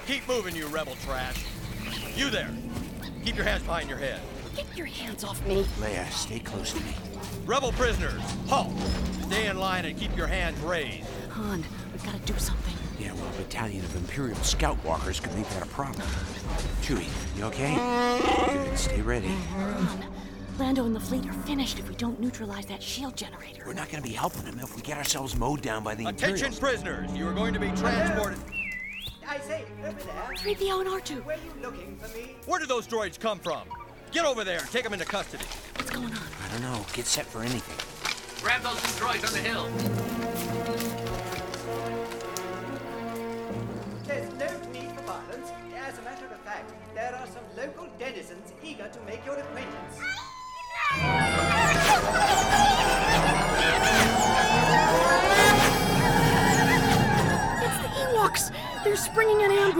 Keep moving, you rebel trash. You there. Keep your hands behind your head. Get your hands off me. Leia, stay close to me. Rebel prisoners, halt. Stay in line and keep your hands raised. Han, we've got to do something. Yeah, well, a battalion of Imperial Scout Walkers could make that a problem. Chewie, you okay? Good, stay ready. Han, Lando and the fleet are finished if we don't neutralize that shield generator. We're not gonna be helping them if we get ourselves mowed down by the Attention Imperials. prisoners, you are going to be transported. I say, over there. 3PO and R2. Were you looking for me? Where did those droids come from? Get over there and take them into custody. What's going on? I don't know. Get set for anything. Grab those two droids on the hill. There's no need for violence. As a matter of fact, there are some local denizens eager to make your acquaintance. It's the Ewoks! They're springing an ambush!